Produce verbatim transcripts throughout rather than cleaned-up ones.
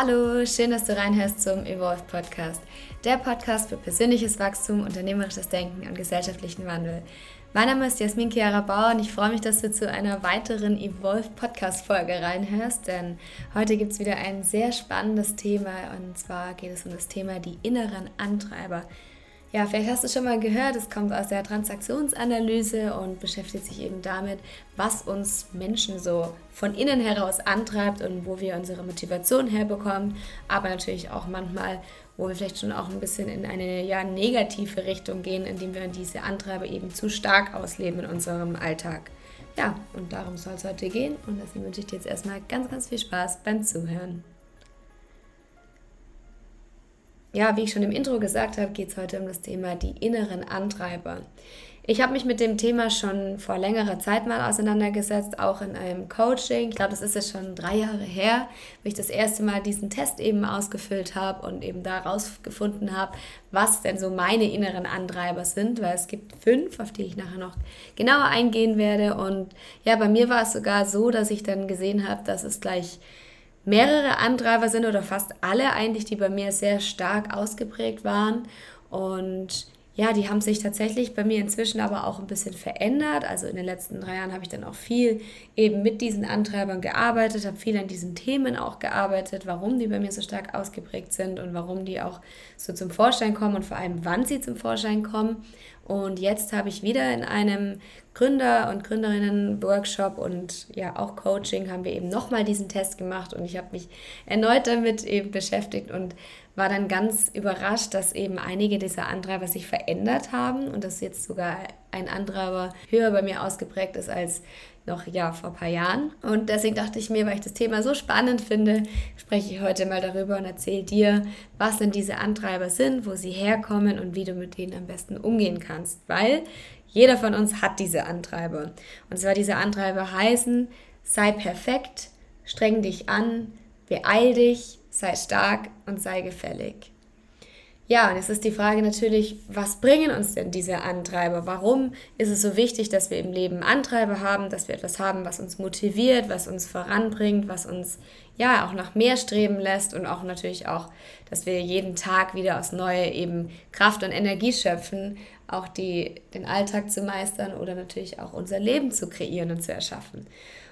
Hallo, schön, dass du reinhörst zum Evolve Podcast. Der Podcast für persönliches Wachstum, unternehmerisches Denken und gesellschaftlichen Wandel. Mein Name ist Jasmin Chiara Bauer und ich freue mich, dass du zu einer weiteren Evolve Podcast Folge reinhörst, denn heute gibt es wieder ein sehr spannendes Thema und zwar geht es um das Thema die inneren Antreiber. Ja, vielleicht hast du schon mal gehört, es kommt aus der Transaktionsanalyse und beschäftigt sich eben damit, was uns Menschen so von innen heraus antreibt und wo wir unsere Motivation herbekommen, aber natürlich auch manchmal, wo wir vielleicht schon auch ein bisschen in eine ja, negative Richtung gehen, indem wir diese Antreiber eben zu stark ausleben in unserem Alltag. Ja, und darum soll es heute gehen und deswegen wünsche ich dir jetzt erstmal ganz, ganz viel Spaß beim Zuhören. Ja, wie ich schon im Intro gesagt habe, geht es heute um das Thema die inneren Antreiber. Ich habe mich mit dem Thema schon vor längerer Zeit mal auseinandergesetzt, auch in einem Coaching. Ich glaube, das ist jetzt schon drei Jahre her, wo ich das erste Mal diesen Test eben ausgefüllt habe und eben da rausgefunden habe, was denn so meine inneren Antreiber sind, weil es gibt fünf, auf die ich nachher noch genauer eingehen werde. Und ja, bei mir war es sogar so, dass ich dann gesehen habe, dass es gleich mehrere Antreiber sind oder fast alle eigentlich, die bei mir sehr stark ausgeprägt waren und ja, die haben sich tatsächlich bei mir inzwischen aber auch ein bisschen verändert. Also in den letzten drei Jahren habe ich dann auch viel eben mit diesen Antreibern gearbeitet, habe viel an diesen Themen auch gearbeitet, warum die bei mir so stark ausgeprägt sind und warum die auch so zum Vorschein kommen und vor allem, wann sie zum Vorschein kommen. Und jetzt habe ich wieder in einem Gründer- und Gründerinnen-Workshop und ja auch Coaching haben wir eben nochmal diesen Test gemacht und ich habe mich erneut damit eben beschäftigt und war dann ganz überrascht, dass eben einige dieser Antreiber sich verändert haben und dass jetzt sogar ein Antreiber höher bei mir ausgeprägt ist als noch ja vor ein paar Jahren. Und deswegen dachte ich mir, weil ich das Thema so spannend finde, spreche ich heute mal darüber und erzähle dir, was denn diese Antreiber sind, wo sie herkommen und wie du mit denen am besten umgehen kannst. Weil jeder von uns hat diese Antreiber. Und zwar diese Antreiber heißen, sei perfekt, streng dich an, beeil dich, sei stark und sei gefällig. Ja, und jetzt ist die Frage natürlich, was bringen uns denn diese Antreiber? Warum ist es so wichtig, dass wir im Leben Antreiber haben, dass wir etwas haben, was uns motiviert, was uns voranbringt, was uns ja auch nach mehr streben lässt und auch natürlich auch, dass wir jeden Tag wieder aufs Neue eben Kraft und Energie schöpfen, auch die, den Alltag zu meistern oder natürlich auch unser Leben zu kreieren und zu erschaffen.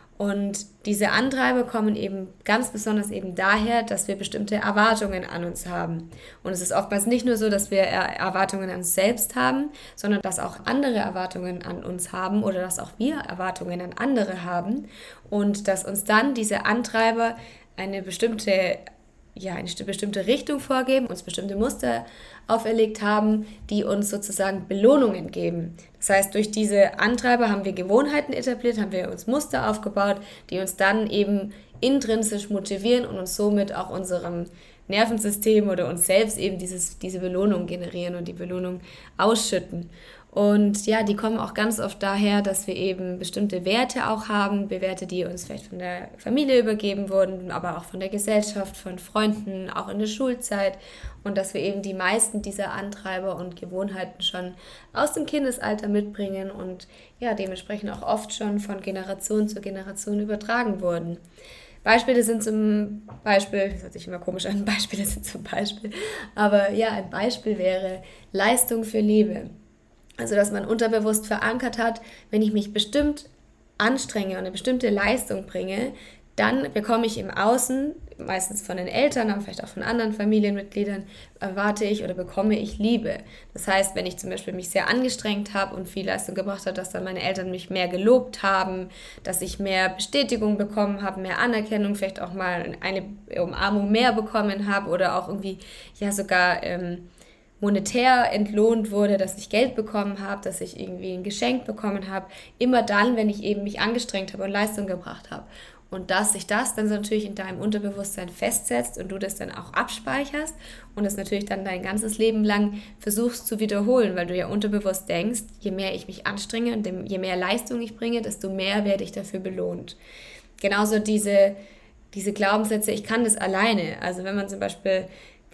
Und diese Antreiber kommen eben ganz besonders eben daher, dass wir bestimmte Erwartungen an uns haben. Und es ist oftmals nicht nur so, dass wir Erwartungen an uns selbst haben, sondern dass auch andere Erwartungen an uns haben oder dass auch wir Erwartungen an andere haben. Und dass uns dann diese Antreiber eine bestimmte ja, eine bestimmte Richtung vorgeben, uns bestimmte Muster auferlegt haben, die uns sozusagen Belohnungen geben. Das heißt, durch diese Antreiber haben wir Gewohnheiten etabliert, haben wir uns Muster aufgebaut, die uns dann eben intrinsisch motivieren und uns somit auch unserem Nervensystem oder uns selbst eben dieses, diese Belohnung generieren und die Belohnung ausschütten. Und ja, die kommen auch ganz oft daher, dass wir eben bestimmte Werte auch haben, Werte, die uns vielleicht von der Familie übergeben wurden, aber auch von der Gesellschaft, von Freunden, auch in der Schulzeit und dass wir eben die meisten dieser Antreiber und Gewohnheiten schon aus dem Kindesalter mitbringen und ja, dementsprechend auch oft schon von Generation zu Generation übertragen wurden. Beispiele sind zum Beispiel, das hört sich immer komisch an, Beispiele sind zum Beispiel, aber ja, ein Beispiel wäre Leistung für Liebe. Also, dass man unterbewusst verankert hat, wenn ich mich bestimmt anstrenge und eine bestimmte Leistung bringe, dann bekomme ich im Außen, meistens von den Eltern, aber vielleicht auch von anderen Familienmitgliedern, erwarte ich oder bekomme ich Liebe. Das heißt, wenn ich zum Beispiel mich sehr angestrengt habe und viel Leistung gebracht habe, dass dann meine Eltern mich mehr gelobt haben, dass ich mehr Bestätigung bekommen habe, mehr Anerkennung, vielleicht auch mal eine Umarmung mehr bekommen habe oder auch irgendwie ja sogar ähm, monetär entlohnt wurde, dass ich Geld bekommen habe, dass ich irgendwie ein Geschenk bekommen habe, immer dann, wenn ich eben mich angestrengt habe und Leistung gebracht habe. Und dass sich das dann so natürlich in deinem Unterbewusstsein festsetzt und du das dann auch abspeicherst und es natürlich dann dein ganzes Leben lang versuchst zu wiederholen, weil du ja unterbewusst denkst, je mehr ich mich anstrenge und je mehr Leistung ich bringe, desto mehr werde ich dafür belohnt. Genauso diese, diese Glaubenssätze, ich kann das alleine. Also wenn man zum Beispiel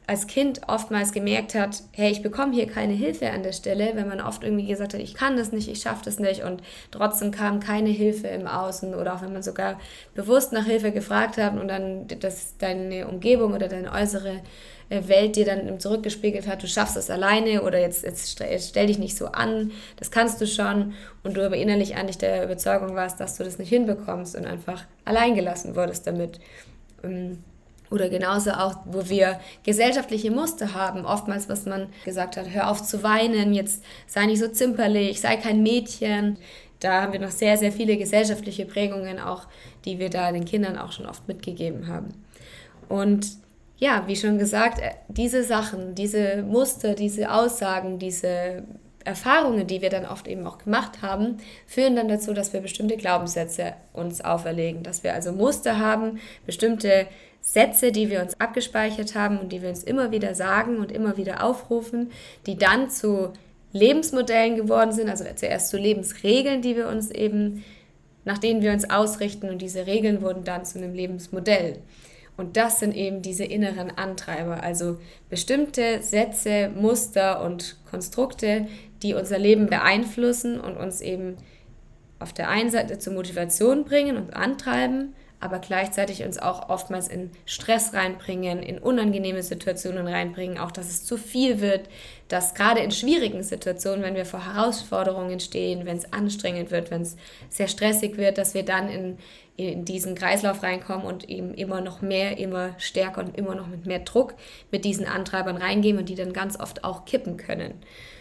als Kind oftmals gemerkt hat, hey, ich bekomme hier keine Hilfe an der Stelle, wenn man oft irgendwie gesagt hat, ich kann das nicht, ich schaffe das nicht und trotzdem kam keine Hilfe im Außen oder auch wenn man sogar bewusst nach Hilfe gefragt hat und dann das deine Umgebung oder deine äußere Welt dir dann zurückgespiegelt hat, du schaffst das alleine oder jetzt, jetzt, jetzt stell dich nicht so an, das kannst du schon und du aber innerlich eigentlich der Überzeugung warst, dass du das nicht hinbekommst und einfach alleingelassen wurdest damit. Oder genauso auch, wo wir gesellschaftliche Muster haben, oftmals, was man gesagt hat, hör auf zu weinen, jetzt sei nicht so zimperlich, sei kein Mädchen. Da haben wir noch sehr, sehr viele gesellschaftliche Prägungen auch, die wir da den Kindern auch schon oft mitgegeben haben. Und ja, wie schon gesagt, diese Sachen, diese Muster, diese Aussagen, diese Erfahrungen, die wir dann oft eben auch gemacht haben, führen dann dazu, dass wir bestimmte Glaubenssätze uns auferlegen, dass wir also Muster haben, bestimmte Sätze, die wir uns abgespeichert haben und die wir uns immer wieder sagen und immer wieder aufrufen, die dann zu Lebensmodellen geworden sind, also zuerst zu Lebensregeln, die wir uns eben, nach denen wir uns ausrichten und diese Regeln wurden dann zu einem Lebensmodell. Und das sind eben diese inneren Antreiber, also bestimmte Sätze, Muster und Konstrukte, die unser Leben beeinflussen und uns eben auf der einen Seite zur Motivation bringen und antreiben, aber gleichzeitig uns auch oftmals in Stress reinbringen, in unangenehme Situationen reinbringen, auch dass es zu viel wird, dass gerade in schwierigen Situationen, wenn wir vor Herausforderungen stehen, wenn es anstrengend wird, wenn es sehr stressig wird, dass wir dann in, in diesen Kreislauf reinkommen und eben immer noch mehr, immer stärker und immer noch mit mehr Druck mit diesen Antreibern reingehen und die dann ganz oft auch kippen können.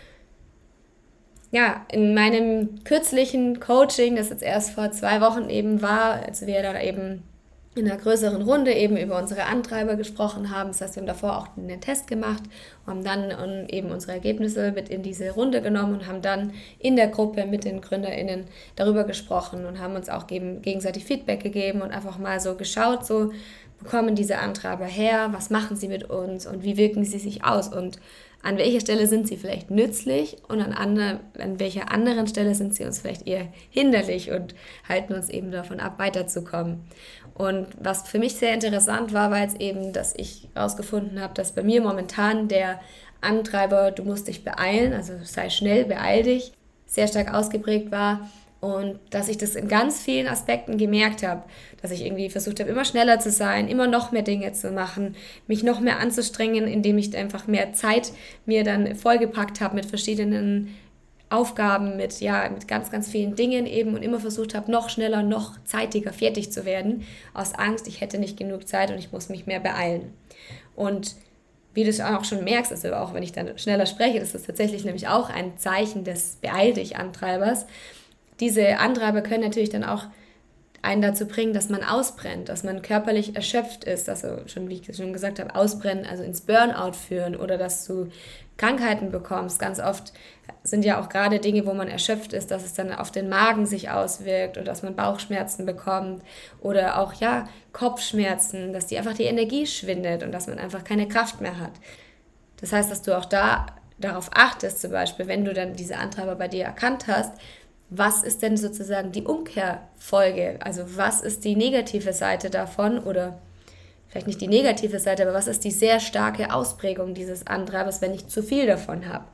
Ja, in meinem kürzlichen Coaching, das jetzt erst vor zwei Wochen eben war, als wir da eben in einer größeren Runde eben über unsere Antreiber gesprochen haben. Das heißt, wir haben davor auch einen Test gemacht und haben dann eben unsere Ergebnisse mit in diese Runde genommen und haben dann in der Gruppe mit den GründerInnen darüber gesprochen und haben uns auch gegenseitig Feedback gegeben und einfach mal so geschaut, so, wo kommen diese Antreiber her, was machen sie mit uns und wie wirken sie sich aus und an welcher Stelle sind sie vielleicht nützlich und an, andre, an welcher anderen Stelle sind sie uns vielleicht eher hinderlich und halten uns eben davon ab, weiterzukommen. Und was für mich sehr interessant war, war jetzt eben, dass ich herausgefunden habe, dass bei mir momentan der Antreiber, du musst dich beeilen, also sei schnell, beeil dich, sehr stark ausgeprägt war. Und dass ich das in ganz vielen Aspekten gemerkt habe, dass ich irgendwie versucht habe, immer schneller zu sein, immer noch mehr Dinge zu machen, mich noch mehr anzustrengen, indem ich einfach mehr Zeit mir dann vollgepackt habe mit verschiedenen Aufgaben, mit, ja, mit ganz, ganz vielen Dingen eben und immer versucht habe, noch schneller, noch zeitiger fertig zu werden, aus Angst, ich hätte nicht genug Zeit und ich muss mich mehr beeilen. Und wie du es auch schon merkst, also auch wenn ich dann schneller spreche, das ist tatsächlich nämlich auch ein Zeichen des Beeil-dich-Antreibers. Diese Antreiber können natürlich dann auch einen dazu bringen, dass man ausbrennt, dass man körperlich erschöpft ist, also schon, wie ich schon gesagt habe, ausbrennen, also ins Burnout führen oder dass du Krankheiten bekommst. Ganz oft sind ja auch gerade Dinge, wo man erschöpft ist, dass es dann auf den Magen sich auswirkt oder dass man Bauchschmerzen bekommt oder auch ja Kopfschmerzen, dass die einfach die Energie schwindet und dass man einfach keine Kraft mehr hat. Das heißt, dass du auch da darauf achtest, zum Beispiel, wenn du dann diese Antreiber bei dir erkannt hast, was ist denn sozusagen die Umkehrfolge? Also was ist die negative Seite davon oder vielleicht nicht die negative Seite, aber was ist die sehr starke Ausprägung dieses Antreibers, wenn ich zu viel davon habe?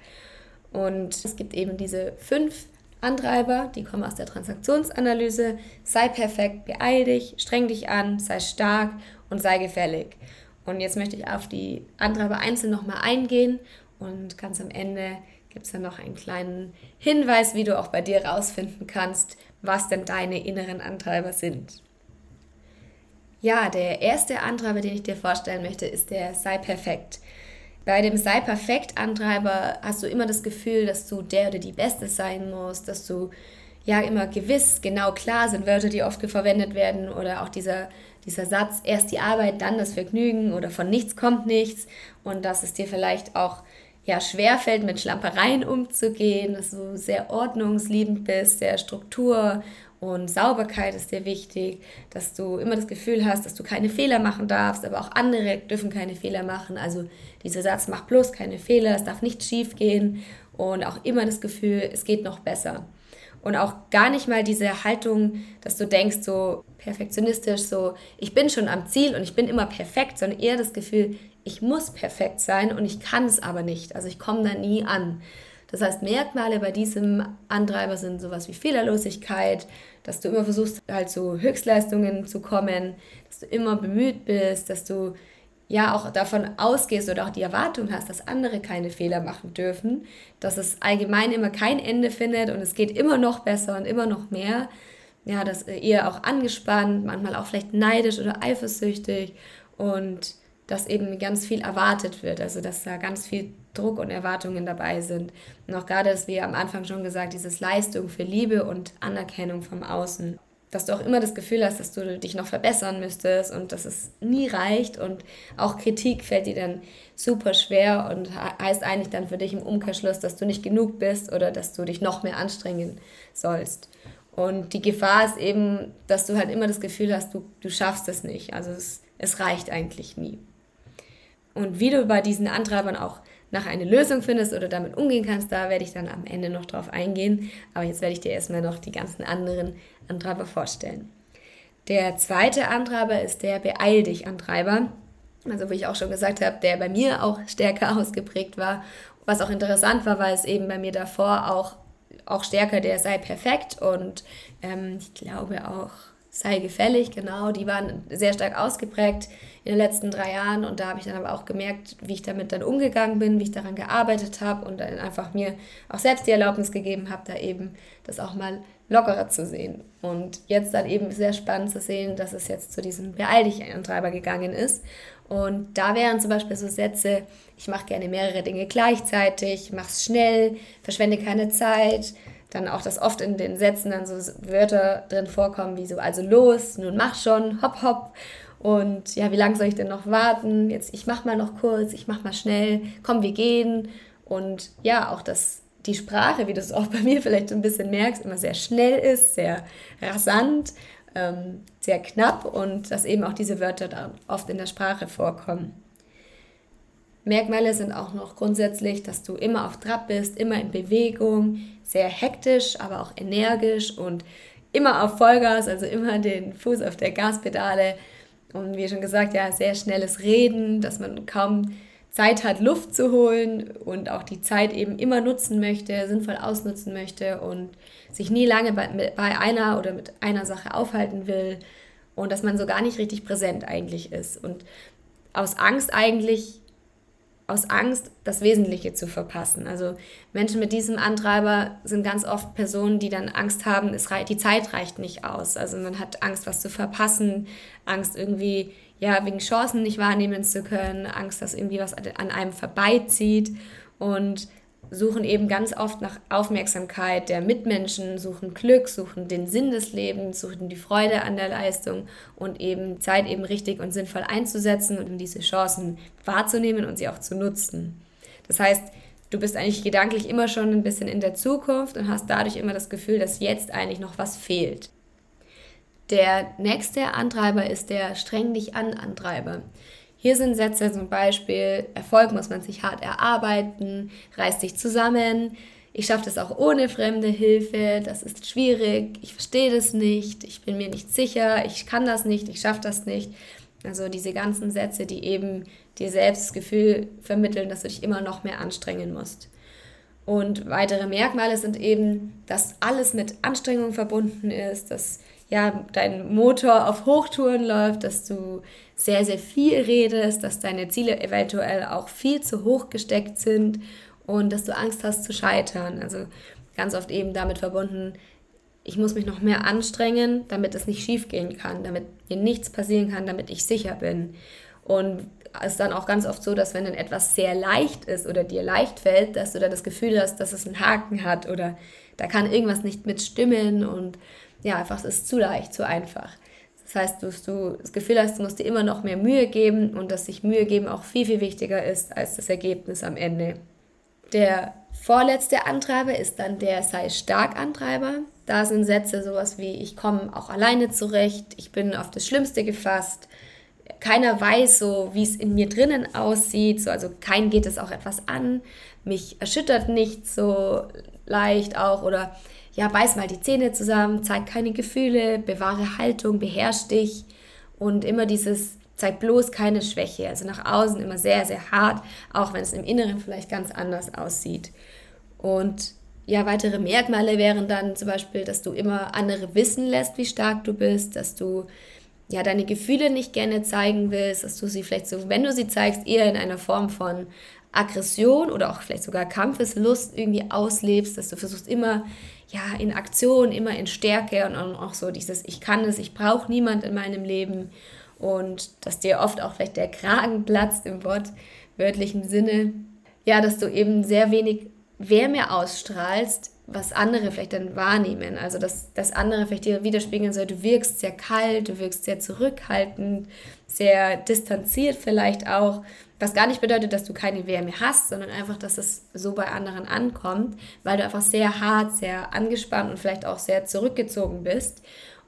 Und es gibt eben diese fünf Antreiber, die kommen aus der Transaktionsanalyse. Sei perfekt, beeil dich, streng dich an, sei stark und sei gefällig. Und jetzt möchte ich auf die Antreiber einzeln nochmal eingehen und ganz am Ende gibt es dann noch einen kleinen Hinweis, wie du auch bei dir rausfinden kannst, was denn deine inneren Antreiber sind. Ja, der erste Antreiber, den ich dir vorstellen möchte, ist der Sei perfekt. Bei dem Sei perfekt Antreiber hast du immer das Gefühl, dass du der oder die Beste sein musst, dass du ja immer gewiss, genau klar sind Wörter, die oft verwendet werden oder auch dieser, dieser Satz, erst die Arbeit, dann das Vergnügen oder von nichts kommt nichts und dass es dir vielleicht auch ja, schwerfällt, mit Schlampereien umzugehen, dass du sehr ordnungsliebend bist, sehr Struktur und Sauberkeit ist dir wichtig, dass du immer das Gefühl hast, dass du keine Fehler machen darfst, aber auch andere dürfen keine Fehler machen. Also dieser Satz, mach bloß keine Fehler, es darf nicht schief gehen und auch immer das Gefühl, es geht noch besser. Und auch gar nicht mal diese Haltung, dass du denkst, so perfektionistisch, so ich bin schon am Ziel und ich bin immer perfekt, sondern eher das Gefühl, ich muss perfekt sein und ich kann es aber nicht. Also ich komme da nie an. Das heißt, Merkmale bei diesem Antreiber sind sowas wie Fehlerlosigkeit, dass du immer versuchst, halt zu Höchstleistungen zu kommen, dass du immer bemüht bist, dass du ja auch davon ausgehst oder auch die Erwartung hast, dass andere keine Fehler machen dürfen, dass es allgemein immer kein Ende findet und es geht immer noch besser und immer noch mehr. Ja, dass ihr auch angespannt, manchmal auch vielleicht neidisch oder eifersüchtig und dass eben ganz viel erwartet wird, also dass da ganz viel Druck und Erwartungen dabei sind. Und auch gerade, das wie am Anfang schon gesagt, dieses Leistung für Liebe und Anerkennung vom Außen. Dass du auch immer das Gefühl hast, dass du dich noch verbessern müsstest und dass es nie reicht und auch Kritik fällt dir dann super schwer und heißt eigentlich dann für dich im Umkehrschluss, dass du nicht genug bist oder dass du dich noch mehr anstrengen sollst. Und die Gefahr ist eben, dass du halt immer das Gefühl hast, du, du schaffst es nicht, also es, es reicht eigentlich nie. Und wie du bei diesen Antreibern auch nach einer Lösung findest oder damit umgehen kannst, da werde ich dann am Ende noch drauf eingehen. Aber jetzt werde ich dir erstmal noch die ganzen anderen Antreiber vorstellen. Der zweite Antreiber ist der Beeil-dich-Antreiber. Also wie ich auch schon gesagt habe, der bei mir auch stärker ausgeprägt war. Was auch interessant war, weil es eben bei mir davor auch, auch stärker der sei perfekt und ähm, ich glaube auch sei gefällig, genau, die waren sehr stark ausgeprägt in den letzten drei Jahren und da habe ich dann aber auch gemerkt, wie ich damit dann umgegangen bin, wie ich daran gearbeitet habe und dann einfach mir auch selbst die Erlaubnis gegeben habe, da eben das auch mal lockerer zu sehen. Und jetzt dann eben sehr spannend zu sehen, dass es jetzt zu diesem Beeil-dich-Antreiber gegangen ist. Und da wären zum Beispiel so Sätze, ich mache gerne mehrere Dinge gleichzeitig, mach's schnell, verschwende keine Zeit. Dann auch, dass oft in den Sätzen dann so Wörter drin vorkommen, wie so, also los, nun mach schon, hopp, hopp. Und ja, wie lange soll ich denn noch warten? Jetzt, ich mach mal noch kurz, ich mach mal schnell, komm, wir gehen. Und ja, auch, dass die Sprache, wie du es auch bei mir vielleicht ein bisschen merkst, immer sehr schnell ist, sehr rasant, ähm, sehr knapp und dass eben auch diese Wörter dann oft in der Sprache vorkommen. Merkmale sind auch noch grundsätzlich, dass du immer auf Trab bist, immer in Bewegung, sehr hektisch, aber auch energisch und immer auf Vollgas, also immer den Fuß auf der Gaspedale. Und wie schon gesagt, ja, sehr schnelles Reden, dass man kaum Zeit hat, Luft zu holen und auch die Zeit eben immer nutzen möchte, sinnvoll ausnutzen möchte und sich nie lange bei, bei einer oder mit einer Sache aufhalten will und dass man so gar nicht richtig präsent eigentlich ist und aus Angst eigentlich aus Angst, das Wesentliche zu verpassen. Also Menschen mit diesem Antreiber sind ganz oft Personen, die dann Angst haben, es rei- die Zeit reicht nicht aus. Also man hat Angst, was zu verpassen, Angst irgendwie, ja, wegen Chancen nicht wahrnehmen zu können, Angst, dass irgendwie was an einem vorbeizieht und suchen eben ganz oft nach Aufmerksamkeit der Mitmenschen, suchen Glück, suchen den Sinn des Lebens, suchen die Freude an der Leistung und eben Zeit eben richtig und sinnvoll einzusetzen und um diese Chancen wahrzunehmen und sie auch zu nutzen. Das heißt, du bist eigentlich gedanklich immer schon ein bisschen in der Zukunft und hast dadurch immer das Gefühl, dass jetzt eigentlich noch was fehlt. Der nächste Antreiber ist der Streng dich an Antreiber. Hier sind Sätze zum Beispiel, Erfolg muss man sich hart erarbeiten, reiß dich zusammen, ich schaffe das auch ohne fremde Hilfe, das ist schwierig, ich verstehe das nicht, ich bin mir nicht sicher, ich kann das nicht, ich schaffe das nicht. Also diese ganzen Sätze, die eben dir selbst das Gefühl vermitteln, dass du dich immer noch mehr anstrengen musst. Und weitere Merkmale sind eben, dass alles mit Anstrengung verbunden ist, dass ja, dein Motor auf Hochtouren läuft, dass du sehr, sehr viel redest, dass deine Ziele eventuell auch viel zu hoch gesteckt sind und dass du Angst hast zu scheitern. Also ganz oft eben damit verbunden, ich muss mich noch mehr anstrengen, damit es nicht schief gehen kann, damit mir nichts passieren kann, damit ich sicher bin. Und es ist dann auch ganz oft so, dass wenn dann etwas sehr leicht ist oder dir leicht fällt, dass du dann das Gefühl hast, dass es einen Haken hat oder da kann irgendwas nicht mit stimmen und ja, einfach, es ist zu leicht, zu einfach. Das heißt, dass du das Gefühl hast, du musst dir immer noch mehr Mühe geben und dass sich Mühe geben auch viel, viel wichtiger ist als das Ergebnis am Ende. Der vorletzte Antreiber ist dann der sei stark Antreiber. Da sind Sätze sowas wie, ich komme auch alleine zurecht, ich bin auf das Schlimmste gefasst, keiner weiß so, wie es in mir drinnen aussieht, so, also keinem geht es auch etwas an, mich erschüttert nicht so leicht auch oder ja, beiß mal die Zähne zusammen, zeig keine Gefühle, bewahre Haltung, beherrsch dich und immer dieses, zeig bloß keine Schwäche. Also nach außen immer sehr, sehr hart, auch wenn es im Inneren vielleicht ganz anders aussieht. Und ja, weitere Merkmale wären dann zum Beispiel, dass du immer andere wissen lässt, wie stark du bist, dass du ja deine Gefühle nicht gerne zeigen willst, dass du sie vielleicht so, wenn du sie zeigst, eher in einer Form von Aggression oder auch vielleicht sogar Kampfeslust irgendwie auslebst, dass du versuchst immer ja in Aktion, immer in Stärke und auch so dieses ich kann es, ich brauche niemand in meinem Leben und dass dir oft auch vielleicht der Kragen platzt im wortwörtlichen Sinne. Ja, dass du eben sehr wenig Wärme ausstrahlst, was andere vielleicht dann wahrnehmen. Also dass, dass andere vielleicht dir widerspiegeln soll, du wirkst sehr kalt, du wirkst sehr zurückhaltend, sehr distanziert vielleicht auch, was gar nicht bedeutet, dass du keine Wärme hast, sondern einfach, dass es so bei anderen ankommt, weil du einfach sehr hart, sehr angespannt und vielleicht auch sehr zurückgezogen bist.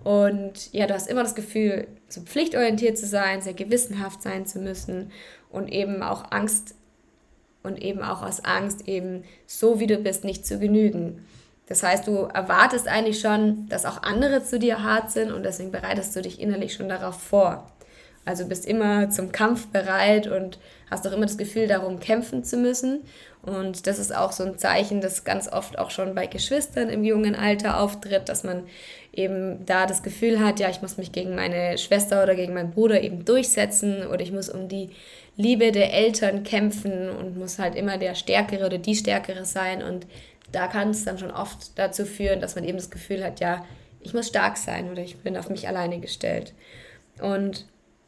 Und ja, du hast immer das Gefühl, so pflichtorientiert zu sein, sehr gewissenhaft sein zu müssen und eben auch Angst und eben auch aus Angst, eben so wie du bist, nicht zu genügen. Das heißt, du erwartest eigentlich schon, dass auch andere zu dir hart sind und deswegen bereitest du dich innerlich schon darauf vor. Also bist immer zum Kampf bereit und hast auch immer das Gefühl, darum kämpfen zu müssen. Und das ist auch so ein Zeichen, das ganz oft auch schon bei Geschwistern im jungen Alter auftritt, dass man eben da das Gefühl hat, ja, ich muss mich gegen meine Schwester oder gegen meinen Bruder eben durchsetzen oder ich muss um die Liebe der Eltern kämpfen und muss halt immer der Stärkere oder die Stärkere sein. Und da kann es dann schon oft dazu führen, dass man eben das Gefühl hat, ja, ich muss stark sein oder ich bin auf mich alleine gestellt. Und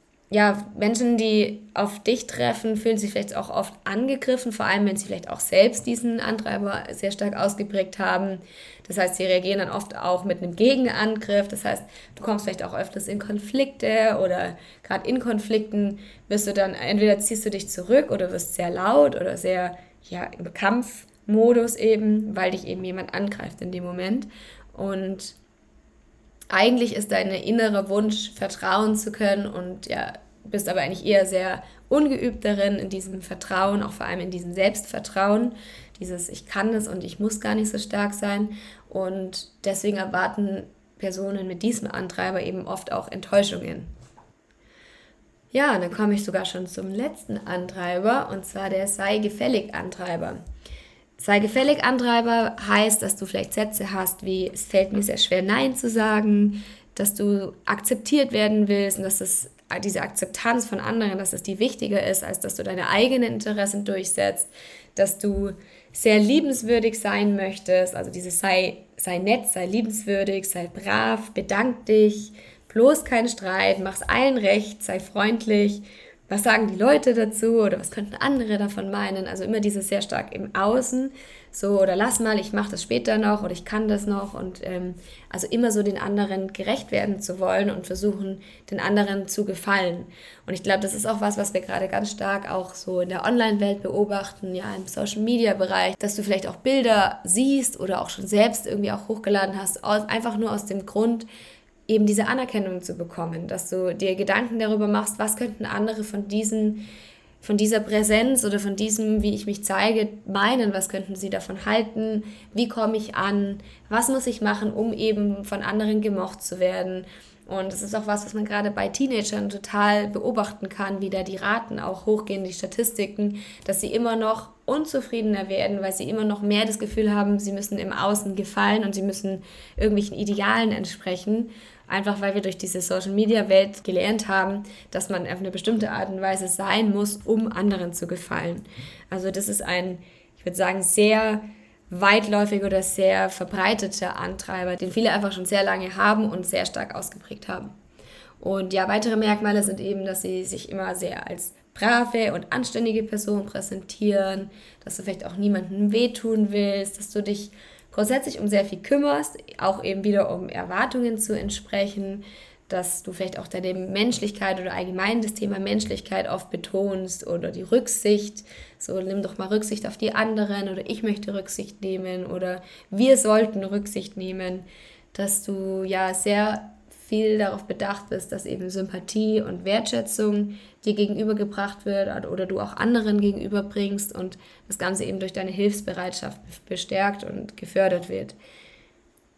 ja, Menschen, die auf dich treffen, fühlen sich vielleicht auch oft angegriffen, vor allem wenn sie vielleicht auch selbst diesen Antreiber sehr stark ausgeprägt haben. Das heißt, sie reagieren dann oft auch mit einem Gegenangriff. Das heißt, du kommst vielleicht auch öfters in Konflikte oder gerade in Konflikten wirst du dann, entweder ziehst du dich zurück oder wirst sehr laut oder sehr ja, im Kampfmodus eben, weil dich eben jemand angreift in dem Moment. Und eigentlich ist dein innerer Wunsch, vertrauen zu können und ja, bist aber eigentlich eher sehr ungeübt darin, in diesem Vertrauen, auch vor allem in diesem Selbstvertrauen, dieses ich kann es und ich muss gar nicht so stark sein und deswegen erwarten Personen mit diesem Antreiber eben oft auch Enttäuschungen. Ja, und dann komme ich sogar schon zum letzten Antreiber und zwar der Sei-gefällig-Antreiber. Sei gefällig Antreiber heißt, dass du vielleicht Sätze hast wie, es fällt mir sehr schwer Nein zu sagen, dass du akzeptiert werden willst und dass es diese Akzeptanz von anderen, dass es die wichtiger ist, als dass du deine eigenen Interessen durchsetzt, dass du sehr liebenswürdig sein möchtest, also dieses sei, sei nett, sei liebenswürdig, sei brav, bedank dich, bloß kein Streit, mach's allen recht, sei freundlich. Was sagen die Leute dazu oder was könnten andere davon meinen? Also immer dieses sehr stark im Außen, so oder lass mal, ich mache das später noch oder ich kann das noch und ähm, also immer so den anderen gerecht werden zu wollen und versuchen, den anderen zu gefallen. Und ich glaube, das ist auch was, was wir gerade ganz stark auch so in der Online-Welt beobachten, ja im Social-Media-Bereich, dass du vielleicht auch Bilder siehst oder auch schon selbst irgendwie auch hochgeladen hast, einfach nur aus dem Grund, eben diese Anerkennung zu bekommen, dass du dir Gedanken darüber machst, was könnten andere von diesen, von dieser Präsenz oder von diesem, wie ich mich zeige, meinen, was könnten sie davon halten, wie komme ich an, was muss ich machen, um eben von anderen gemocht zu werden. Und das ist auch was, was man gerade bei Teenagern total beobachten kann, wie da die Raten auch hochgehen, die Statistiken, dass sie immer noch unzufriedener werden, weil sie immer noch mehr das Gefühl haben, sie müssen im Außen gefallen und sie müssen irgendwelchen Idealen entsprechen. Einfach weil wir durch diese Social-Media-Welt gelernt haben, dass man auf eine bestimmte Art und Weise sein muss, um anderen zu gefallen. Also das ist ein, ich würde sagen, sehr weitläufig oder sehr verbreiteter Antreiber, den viele einfach schon sehr lange haben und sehr stark ausgeprägt haben. Und ja, weitere Merkmale sind eben, dass sie sich immer sehr als brave und anständige Person präsentieren, dass du vielleicht auch niemandem wehtun willst, dass du dich grundsätzlich um sehr viel kümmerst, auch eben wieder um Erwartungen zu entsprechen, dass du vielleicht auch deine Menschlichkeit oder allgemein das Thema Menschlichkeit oft betonst oder die Rücksicht, so nimm doch mal Rücksicht auf die anderen oder ich möchte Rücksicht nehmen oder wir sollten Rücksicht nehmen, dass du ja sehr viel darauf bedacht bist, dass eben Sympathie und Wertschätzung dir gegenübergebracht wird oder du auch anderen gegenüberbringst und das Ganze eben durch deine Hilfsbereitschaft bestärkt und gefördert wird.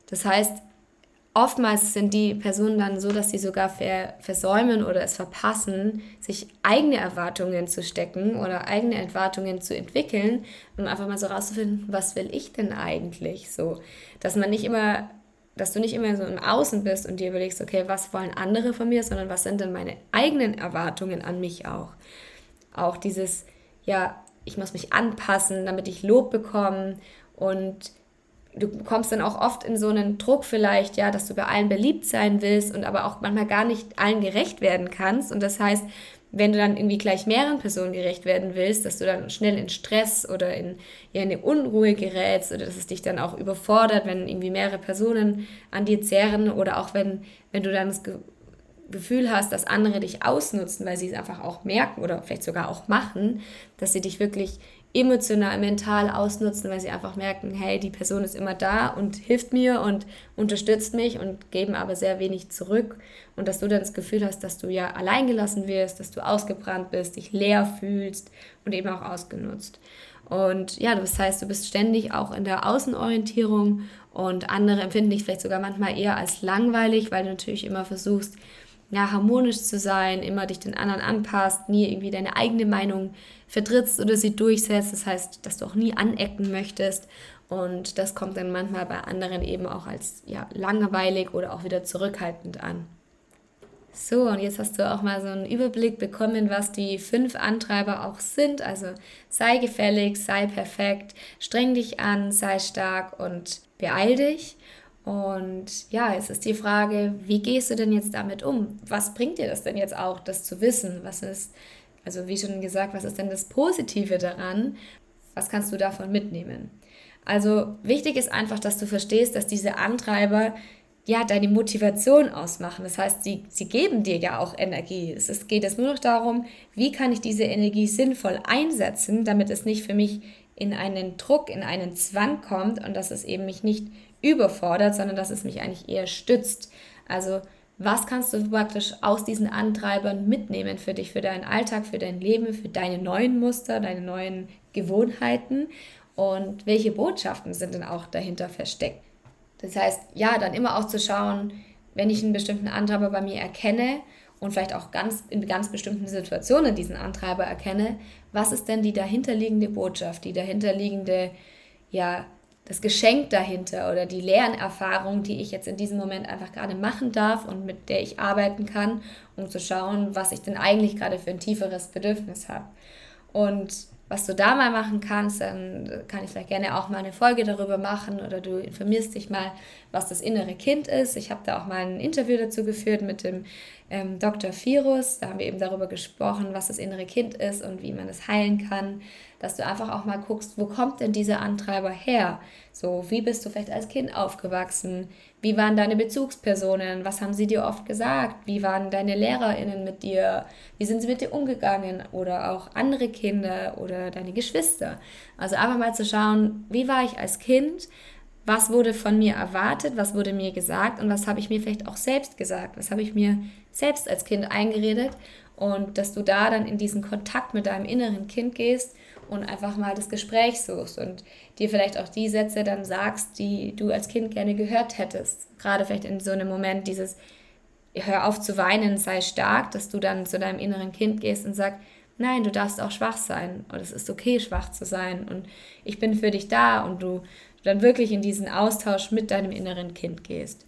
Das heißt, oftmals sind die Personen dann so, dass sie sogar ver- versäumen oder es verpassen, sich eigene Erwartungen zu stecken oder eigene Erwartungen zu entwickeln, um einfach mal so rauszufinden, was will ich denn eigentlich? So, dass man nicht immer, dass du nicht immer so im Außen bist und dir überlegst, okay, was wollen andere von mir, sondern was sind denn meine eigenen Erwartungen an mich auch? Auch dieses, ja, ich muss mich anpassen, damit ich Lob bekomme, und du kommst dann auch oft in so einen Druck vielleicht, ja, dass du bei allen beliebt sein willst und aber auch manchmal gar nicht allen gerecht werden kannst. Und das heißt, wenn du dann irgendwie gleich mehreren Personen gerecht werden willst, dass du dann schnell in Stress oder in, ja, in eine Unruhe gerätst, oder dass es dich dann auch überfordert, wenn irgendwie mehrere Personen an dir zehren, oder auch wenn, wenn du dann das Ge- Gefühl hast, dass andere dich ausnutzen, weil sie es einfach auch merken oder vielleicht sogar auch machen, dass sie dich wirklich emotional, mental ausnutzen, weil sie einfach merken, hey, die Person ist immer da und hilft mir und unterstützt mich und geben aber sehr wenig zurück, und dass du dann das Gefühl hast, dass du ja alleingelassen wirst, dass du ausgebrannt bist, dich leer fühlst und eben auch ausgenutzt. Und ja, das heißt, du bist ständig auch in der Außenorientierung, und andere empfinden dich vielleicht sogar manchmal eher als langweilig, weil du natürlich immer versuchst, ja, harmonisch zu sein, immer dich den anderen anpasst, nie irgendwie deine eigene Meinung vertrittst oder sie durchsetzt. Das heißt, dass du auch nie anecken möchtest. Und das kommt dann manchmal bei anderen eben auch als, ja, langweilig oder auch wieder zurückhaltend an. So, und jetzt hast du auch mal so einen Überblick bekommen, was die fünf Antreiber auch sind. Also sei gefällig, sei perfekt, streng dich an, sei stark und beeil dich. Und ja, jetzt ist die Frage, wie gehst du denn jetzt damit um? Was bringt dir das denn jetzt auch, das zu wissen? Was ist, also wie schon gesagt, was ist denn das Positive daran? Was kannst du davon mitnehmen? Also wichtig ist einfach, dass du verstehst, dass diese Antreiber ja deine Motivation ausmachen. Das heißt, sie, sie geben dir ja auch Energie. Es ist, geht es nur noch darum, wie kann ich diese Energie sinnvoll einsetzen, damit es nicht für mich in einen Druck, in einen Zwang kommt und dass es eben mich nicht überfordert, sondern dass es mich eigentlich eher stützt. Also was kannst du praktisch aus diesen Antreibern mitnehmen für dich, für deinen Alltag, für dein Leben, für deine neuen Muster, deine neuen Gewohnheiten, und welche Botschaften sind denn auch dahinter versteckt? Das heißt, ja, dann immer auch zu schauen, wenn ich einen bestimmten Antreiber bei mir erkenne und vielleicht auch ganz in ganz bestimmten Situationen diesen Antreiber erkenne, was ist denn die dahinterliegende Botschaft, die dahinterliegende, ja, das Geschenk dahinter oder die Lernerfahrung, die ich jetzt in diesem Moment einfach gerade machen darf und mit der ich arbeiten kann, um zu schauen, was ich denn eigentlich gerade für ein tieferes Bedürfnis habe. Und was du da mal machen kannst, dann kann ich vielleicht gerne auch mal eine Folge darüber machen, oder du informierst dich mal, was das innere Kind ist. Ich habe da auch mal ein Interview dazu geführt mit dem ähm, Doktor Virus. Da haben wir eben darüber gesprochen, was das innere Kind ist und wie man es heilen kann. Dass du einfach auch mal guckst, wo kommt denn dieser Antreiber her? So, wie bist du vielleicht als Kind aufgewachsen? Wie waren deine Bezugspersonen? Was haben sie dir oft gesagt? Wie waren deine LehrerInnen mit dir? Wie sind sie mit dir umgegangen? Oder auch andere Kinder oder deine Geschwister. Also einfach mal zu schauen, wie war ich als Kind? Was wurde von mir erwartet? Was wurde mir gesagt? Und was habe ich mir vielleicht auch selbst gesagt? Was habe ich mir selbst als Kind eingeredet? Und dass du da dann in diesen Kontakt mit deinem inneren Kind gehst und einfach mal das Gespräch suchst und dir vielleicht auch die Sätze dann sagst, die du als Kind gerne gehört hättest. Gerade vielleicht in so einem Moment dieses hör auf zu weinen, sei stark, dass du dann zu deinem inneren Kind gehst und sagst, nein, du darfst auch schwach sein, und es ist okay, schwach zu sein, und ich bin für dich da, und du dann wirklich in diesen Austausch mit deinem inneren Kind gehst.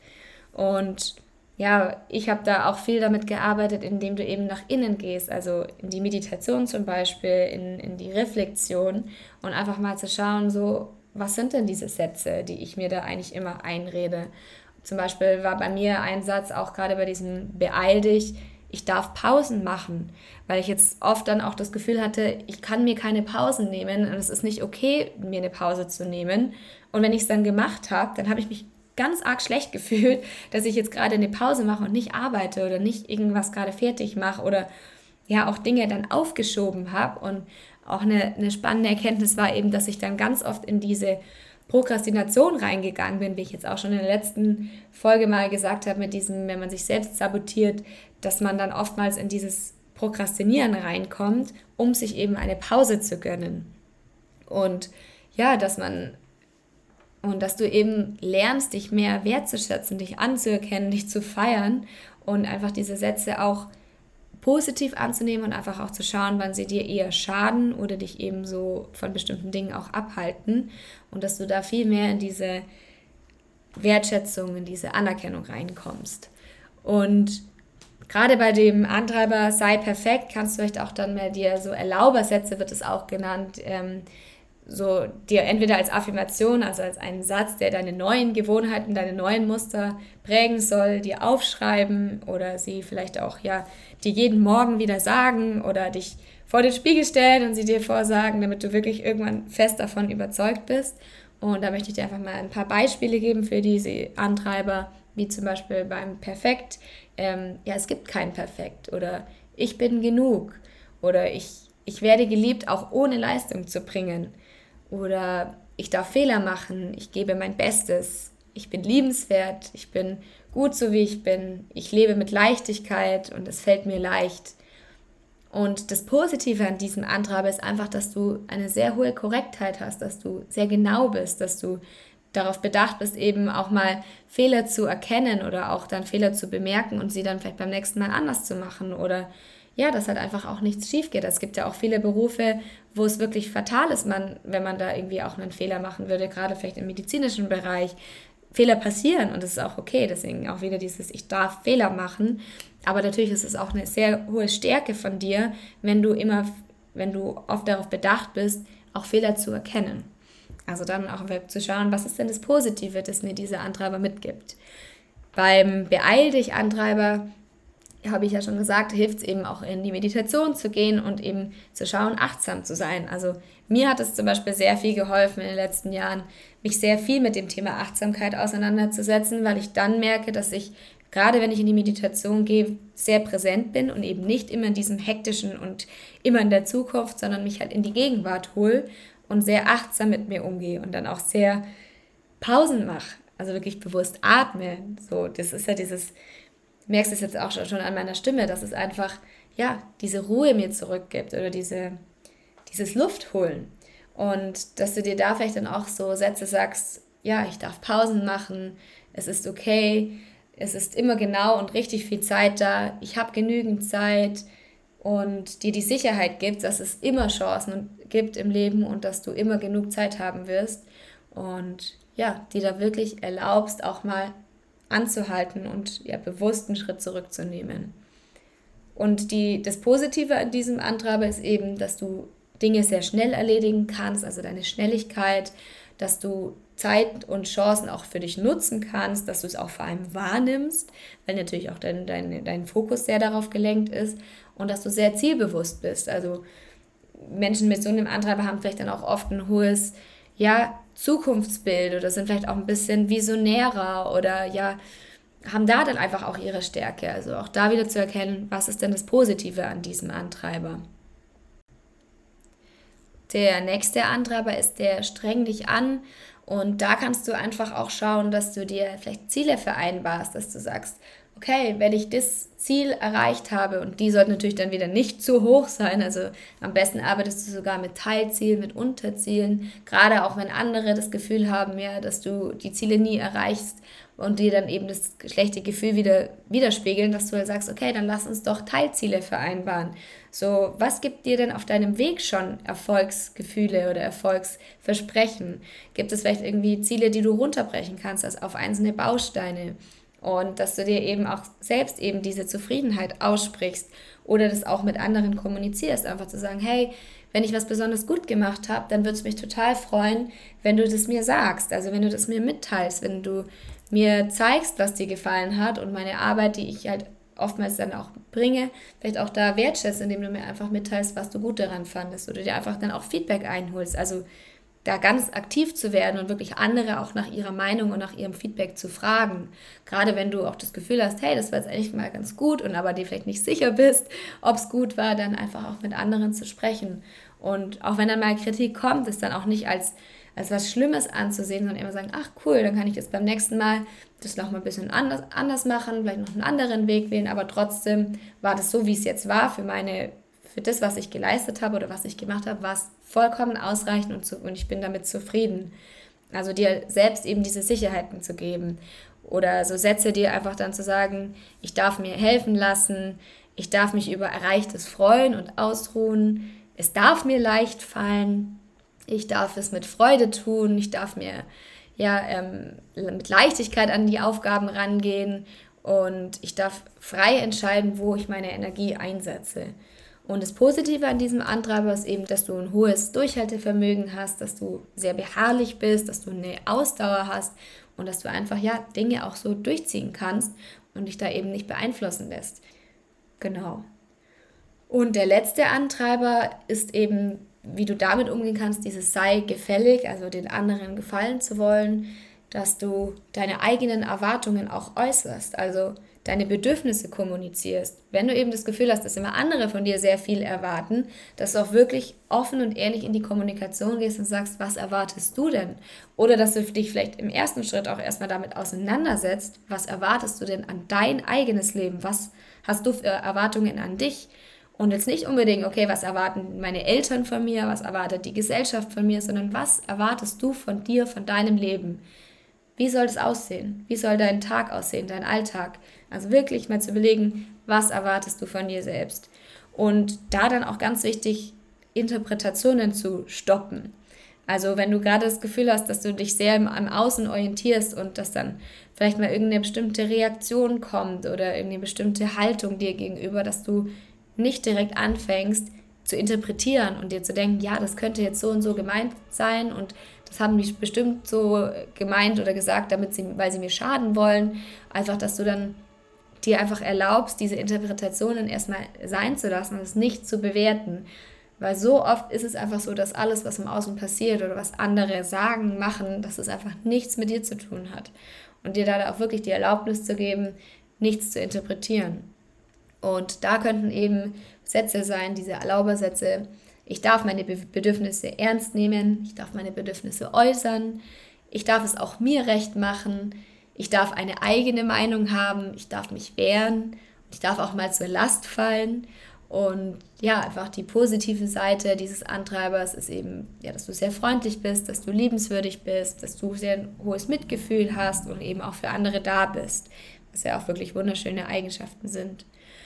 Und ja, ich habe da auch viel damit gearbeitet, indem du eben nach innen gehst, also in die Meditation zum Beispiel, in, in die Reflexion, und einfach mal zu schauen, so, was sind denn diese Sätze, die ich mir da eigentlich immer einrede. Zum Beispiel war bei mir ein Satz auch gerade bei diesem Beeil dich, ich darf Pausen machen, weil ich jetzt oft dann auch das Gefühl hatte, ich kann mir keine Pausen nehmen und es ist nicht okay, mir eine Pause zu nehmen. Und wenn ich es dann gemacht habe, dann habe ich mich ganz arg schlecht gefühlt, dass ich jetzt gerade eine Pause mache und nicht arbeite oder nicht irgendwas gerade fertig mache oder ja auch Dinge dann aufgeschoben habe. Und auch eine, eine spannende Erkenntnis war eben, dass ich dann ganz oft in diese Prokrastination reingegangen bin, wie ich jetzt auch schon in der letzten Folge mal gesagt habe, mit diesem, wenn man sich selbst sabotiert, dass man dann oftmals in dieses Prokrastinieren reinkommt, um sich eben eine Pause zu gönnen. Und ja, dass man Und dass du eben lernst, dich mehr wertzuschätzen, dich anzuerkennen, dich zu feiern und einfach diese Sätze auch positiv anzunehmen und einfach auch zu schauen, wann sie dir eher schaden oder dich eben so von bestimmten Dingen auch abhalten und dass du da viel mehr in diese Wertschätzung, in diese Anerkennung reinkommst. Und gerade bei dem Antreiber sei perfekt, kannst du vielleicht auch dann mehr dir so Erlaubersätze, wird es auch genannt, ähm, so dir entweder als Affirmation, also als einen Satz, der deine neuen Gewohnheiten, deine neuen Muster prägen soll, dir aufschreiben oder sie vielleicht auch ja dir jeden Morgen wieder sagen oder dich vor den Spiegel stellen und sie dir vorsagen, damit du wirklich irgendwann fest davon überzeugt bist. Und da möchte ich dir einfach mal ein paar Beispiele geben für diese Antreiber, wie zum Beispiel beim Perfekt. Ähm, ja, es gibt kein Perfekt oder ich bin genug oder ich, ich werde geliebt, auch ohne Leistung zu bringen. Oder ich darf Fehler machen, ich gebe mein Bestes, ich bin liebenswert, ich bin gut so wie ich bin, ich lebe mit Leichtigkeit und es fällt mir leicht. Und das Positive an diesem Antreiber ist einfach, dass du eine sehr hohe Korrektheit hast, dass du sehr genau bist, dass du darauf bedacht bist, eben auch mal Fehler zu erkennen oder auch dann Fehler zu bemerken und sie dann vielleicht beim nächsten Mal anders zu machen oder ja, dass halt einfach auch nichts schief geht. Es gibt ja auch viele Berufe, wo es wirklich fatal ist, man, wenn man da irgendwie auch einen Fehler machen würde, gerade vielleicht im medizinischen Bereich. Fehler passieren und das ist auch okay, deswegen auch wieder dieses, ich darf Fehler machen, aber natürlich ist es auch eine sehr hohe Stärke von dir, wenn du immer, wenn du oft darauf bedacht bist, auch Fehler zu erkennen. Also dann auch zu schauen, was ist denn das Positive, das mir dieser Antreiber mitgibt. Beim Beeil dich Antreiber habe ich ja schon gesagt, hilft es eben auch in die Meditation zu gehen und eben zu schauen, achtsam zu sein. Also mir hat es zum Beispiel sehr viel geholfen in den letzten Jahren, mich sehr viel mit dem Thema Achtsamkeit auseinanderzusetzen, weil ich dann merke, dass ich, gerade wenn ich in die Meditation gehe, sehr präsent bin und eben nicht immer in diesem hektischen und immer in der Zukunft, sondern mich halt in die Gegenwart hole und sehr achtsam mit mir umgehe und dann auch sehr Pausen mache, also wirklich bewusst atme. So, das ist ja dieses, du merkst es jetzt auch schon an meiner Stimme, dass es einfach, ja, diese Ruhe mir zurückgibt oder diese, dieses Luftholen. Und dass du dir da vielleicht dann auch so Sätze sagst, ja, ich darf Pausen machen, es ist okay, es ist immer genau und richtig viel Zeit da, ich habe genügend Zeit und dir die Sicherheit gibt, dass es immer Chancen gibt im Leben und dass du immer genug Zeit haben wirst und ja, dir da wirklich erlaubst, auch mal anzuhalten und ja, bewusst einen Schritt zurückzunehmen. Und die, das Positive an diesem Antreiber ist eben, dass du Dinge sehr schnell erledigen kannst, also deine Schnelligkeit, dass du Zeit und Chancen auch für dich nutzen kannst, dass du es auch vor allem wahrnimmst, weil natürlich auch dein, dein, dein Fokus sehr darauf gelenkt ist und dass du sehr zielbewusst bist. Also Menschen mit so einem Antreiber haben vielleicht dann auch oft ein hohes ja, Zukunftsbild oder sind vielleicht auch ein bisschen visionärer oder ja, haben da dann einfach auch ihre Stärke. Also auch da wieder zu erkennen, was ist denn das Positive an diesem Antreiber. Der nächste Antreiber ist der streng dich an und da kannst du einfach auch schauen, dass du dir vielleicht Ziele vereinbarst, dass du sagst, okay, wenn ich das Ziel erreicht habe und die sollten natürlich dann wieder nicht zu hoch sein, also am besten arbeitest du sogar mit Teilzielen, mit Unterzielen, gerade auch wenn andere das Gefühl haben, ja, dass du die Ziele nie erreichst und dir dann eben das schlechte Gefühl wieder widerspiegeln, dass du halt sagst, okay, dann lass uns doch Teilziele vereinbaren. So, was gibt dir denn auf deinem Weg schon Erfolgsgefühle oder Erfolgsversprechen? Gibt es vielleicht irgendwie Ziele, die du runterbrechen kannst, also auf einzelne Bausteine? Und dass du dir eben auch selbst eben diese Zufriedenheit aussprichst oder das auch mit anderen kommunizierst. Einfach zu sagen, hey, wenn ich was besonders gut gemacht habe, dann würde es mich total freuen, wenn du das mir sagst. Also wenn du das mir mitteilst, wenn du mir zeigst, was dir gefallen hat und meine Arbeit, die ich halt oftmals dann auch bringe, vielleicht auch da wertschätzt, indem du mir einfach mitteilst, was du gut daran fandest oder dir einfach dann auch Feedback einholst. Also da ganz aktiv zu werden und wirklich andere auch nach ihrer Meinung und nach ihrem Feedback zu fragen. Gerade wenn du auch das Gefühl hast, hey, das war jetzt eigentlich mal ganz gut und aber dir vielleicht nicht sicher bist, ob es gut war, dann einfach auch mit anderen zu sprechen. Und auch wenn dann mal Kritik kommt, ist dann auch nicht als, als was Schlimmes anzusehen, sondern immer sagen, ach cool, dann kann ich jetzt beim nächsten Mal das noch mal ein bisschen anders, anders machen, vielleicht noch einen anderen Weg wählen, aber trotzdem war das so, wie es jetzt war für meine für das, was ich geleistet habe oder was ich gemacht habe, war es vollkommen ausreichend und, zu, und ich bin damit zufrieden. Also dir selbst eben diese Sicherheiten zu geben. Oder so Sätze dir einfach dann zu sagen, ich darf mir helfen lassen, ich darf mich über Erreichtes freuen und ausruhen, es darf mir leicht fallen, ich darf es mit Freude tun, ich darf mir ja, ähm, mit Leichtigkeit an die Aufgaben rangehen und ich darf frei entscheiden, wo ich meine Energie einsetze. Und das Positive an diesem Antreiber ist eben, dass du ein hohes Durchhaltevermögen hast, dass du sehr beharrlich bist, dass du eine Ausdauer hast und dass du einfach ja Dinge auch so durchziehen kannst und dich da eben nicht beeinflussen lässt. Genau. Und der letzte Antreiber ist eben, wie du damit umgehen kannst, dieses sei gefällig, also den anderen gefallen zu wollen, dass du deine eigenen Erwartungen auch äußerst, also deine Bedürfnisse kommunizierst. Wenn du eben das Gefühl hast, dass immer andere von dir sehr viel erwarten, dass du auch wirklich offen und ehrlich in die Kommunikation gehst und sagst, was erwartest du denn? Oder dass du dich vielleicht im ersten Schritt auch erstmal damit auseinandersetzt, was erwartest du denn an dein eigenes Leben? Was hast du für Erwartungen an dich? Und jetzt nicht unbedingt, okay, was erwarten meine Eltern von mir, was erwartet die Gesellschaft von mir, sondern was erwartest du von dir, von deinem Leben? Wie soll das aussehen? Wie soll dein Tag aussehen, dein Alltag? Also wirklich mal zu überlegen, was erwartest du von dir selbst? Und da dann auch ganz wichtig, Interpretationen zu stoppen. Also wenn du gerade das Gefühl hast, dass du dich sehr im, am Außen orientierst und dass dann vielleicht mal irgendeine bestimmte Reaktion kommt oder irgendeine bestimmte Haltung dir gegenüber, dass du nicht direkt anfängst zu interpretieren und dir zu denken, ja, das könnte jetzt so und so gemeint sein und das haben die bestimmt so gemeint oder gesagt, damit sie, weil sie mir schaden wollen. Einfach, dass du dann dir einfach erlaubst, diese Interpretationen erstmal sein zu lassen und es nicht zu bewerten. Weil so oft ist es einfach so, dass alles, was im Außen passiert oder was andere sagen, machen, dass es einfach nichts mit dir zu tun hat. Und dir da auch wirklich die Erlaubnis zu geben, nichts zu interpretieren. Und da könnten eben Sätze sein, diese Erlaubersätze. Ich darf meine Bedürfnisse ernst nehmen, ich darf meine Bedürfnisse äußern, ich darf es auch mir recht machen, ich darf eine eigene Meinung haben, ich darf mich wehren, ich darf auch mal zur Last fallen. Und ja, einfach die positive Seite dieses Antreibers ist eben, ja, dass du sehr freundlich bist, dass du liebenswürdig bist, dass du sehr ein hohes Mitgefühl hast und eben auch für andere da bist, was ja auch wirklich wunderschöne Eigenschaften sind.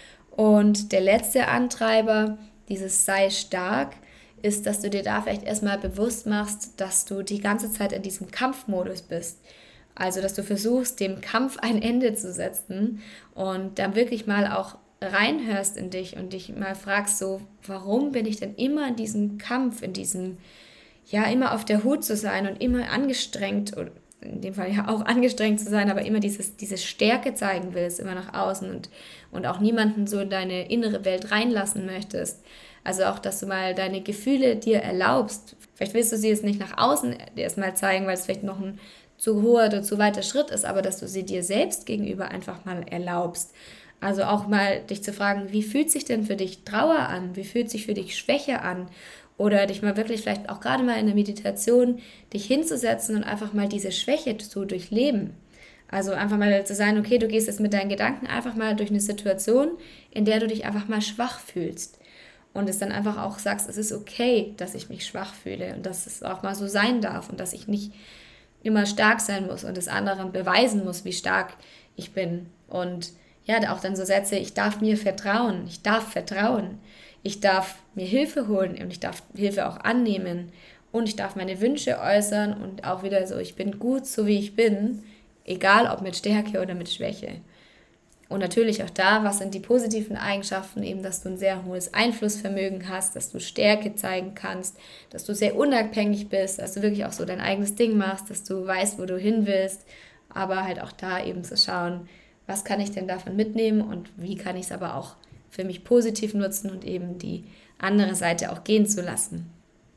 Und der letzte Antreiber, dieses sei stark, ist, dass du dir da vielleicht erstmal bewusst machst, dass du die ganze Zeit in diesem Kampfmodus bist. Also, dass du versuchst, dem Kampf ein Ende zu setzen und dann wirklich mal auch reinhörst in dich und dich mal fragst so, warum bin ich denn immer in diesem Kampf, in diesem, ja, immer auf der Hut zu sein und immer angestrengt, oder in dem Fall ja auch angestrengt zu sein, aber immer dieses, diese Stärke zeigen willst, immer nach außen und, und auch niemanden so in deine innere Welt reinlassen möchtest. Also auch, dass du mal deine Gefühle dir erlaubst. Vielleicht willst du sie jetzt nicht nach außen erstmal zeigen, weil es vielleicht noch ein zu hoher oder zu weiter Schritt ist, aber dass du sie dir selbst gegenüber einfach mal erlaubst. Also auch mal dich zu fragen, wie fühlt sich denn für dich Trauer an? Wie fühlt sich für dich Schwäche an? Oder dich mal wirklich vielleicht auch gerade mal in der Meditation dich hinzusetzen und einfach mal diese Schwäche zu durchleben. Also einfach mal zu sein, okay, du gehst jetzt mit deinen Gedanken einfach mal durch eine Situation, in der du dich einfach mal schwach fühlst. Und es dann einfach auch sagst, es ist okay, dass ich mich schwach fühle und dass es auch mal so sein darf und dass ich nicht immer stark sein muss und es anderen beweisen muss, wie stark ich bin. Und ja, auch dann so Sätze, ich darf mir vertrauen, ich darf vertrauen, ich darf mir Hilfe holen und ich darf Hilfe auch annehmen und ich darf meine Wünsche äußern und auch wieder so, ich bin gut, so wie ich bin, egal ob mit Stärke oder mit Schwäche. Und natürlich auch da, was sind die positiven Eigenschaften, eben, dass du ein sehr hohes Einflussvermögen hast, dass du Stärke zeigen kannst, dass du sehr unabhängig bist, dass du wirklich auch so dein eigenes Ding machst, dass du weißt, wo du hin willst, aber halt auch da eben zu schauen, was kann ich denn davon mitnehmen und wie kann ich es aber auch für mich positiv nutzen und eben die andere Seite auch gehen zu lassen.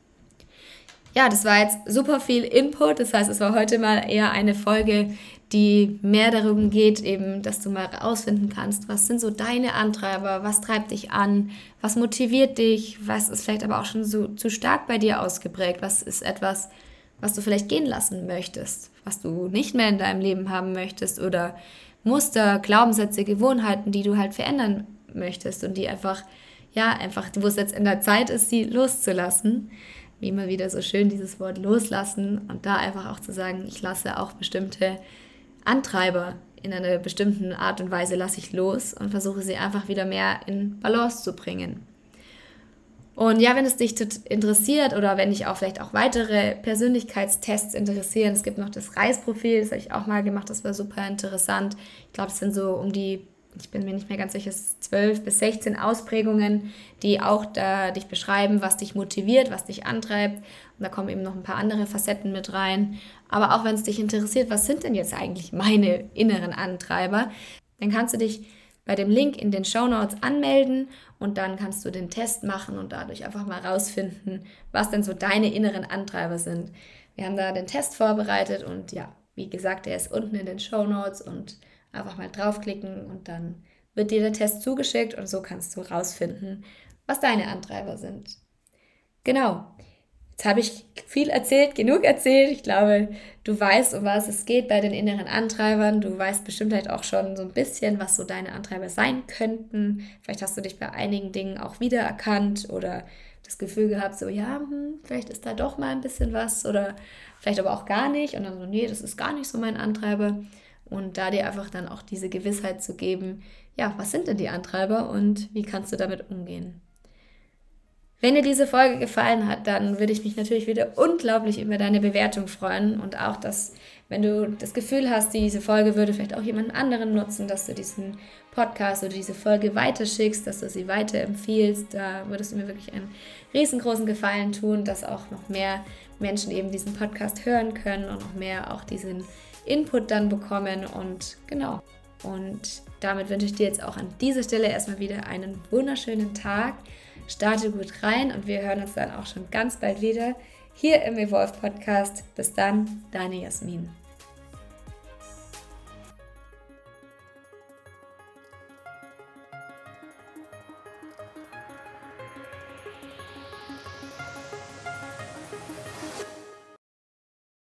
Ja, das war jetzt super viel Input, das heißt, es war heute mal eher eine Folge, die mehr darum geht, eben, dass du mal herausfinden kannst, was sind so deine Antreiber, was treibt dich an, was motiviert dich, was ist vielleicht aber auch schon so zu stark bei dir ausgeprägt, was ist etwas, was du vielleicht gehen lassen möchtest, was du nicht mehr in deinem Leben haben möchtest oder Muster, Glaubenssätze, Gewohnheiten, die du halt verändern möchtest und die einfach, ja, einfach, wo es jetzt in der Zeit ist, sie loszulassen. wie immer wieder so schön dieses Wort loslassen und da einfach auch zu sagen, ich lasse auch bestimmte Antreiber in einer bestimmten Art und Weise lasse ich los und versuche sie einfach wieder mehr in Balance zu bringen. Und ja, wenn es dich interessiert oder wenn dich auch vielleicht auch weitere Persönlichkeitstests interessieren, es gibt noch das Reisprofil, das habe ich auch mal gemacht, das war super interessant. Ich glaube, es sind so um die, ich bin mir nicht mehr ganz sicher, zwölf bis sechzehn Ausprägungen, die auch da dich beschreiben, was dich motiviert, was dich antreibt. Und da kommen eben noch ein paar andere Facetten mit rein. Aber auch wenn es dich interessiert, was sind denn jetzt eigentlich meine inneren Antreiber, dann kannst du dich bei dem Link in den Shownotes anmelden und dann kannst du den Test machen und dadurch einfach mal rausfinden, was denn so deine inneren Antreiber sind. Wir haben da den Test vorbereitet und ja, wie gesagt, der ist unten in den Shownotes und einfach mal draufklicken und dann wird dir der Test zugeschickt und so kannst du rausfinden, was deine Antreiber sind. Genau. Jetzt habe ich viel erzählt, genug erzählt. Ich glaube, du weißt, um was es geht bei den inneren Antreibern. Du weißt bestimmt vielleicht auch schon so ein bisschen, was so deine Antreiber sein könnten. Vielleicht hast du dich bei einigen Dingen auch wiedererkannt oder das Gefühl gehabt, so ja, hm, vielleicht ist da doch mal ein bisschen was oder vielleicht aber auch gar nicht. Und dann so, nee, das ist gar nicht so mein Antreiber. Und da dir einfach dann auch diese Gewissheit zu geben, ja, was sind denn die Antreiber und wie kannst du damit umgehen? Wenn dir diese Folge gefallen hat, dann würde ich mich natürlich wieder unglaublich über deine Bewertung freuen und auch, dass, wenn du das Gefühl hast, diese Folge würde vielleicht auch jemand anderen nutzen, dass du diesen Podcast oder diese Folge weiterschickst, dass du sie weiterempfiehlst. Da würdest du mir wirklich einen riesengroßen Gefallen tun, dass auch noch mehr Menschen eben diesen Podcast hören können und noch mehr auch diesen Input dann bekommen und genau. Und damit wünsche ich dir jetzt auch an dieser Stelle erstmal wieder einen wunderschönen Tag. Starte gut rein und wir hören uns dann auch schon ganz bald wieder hier im Evolve Podcast. Bis dann, deine Jasmin.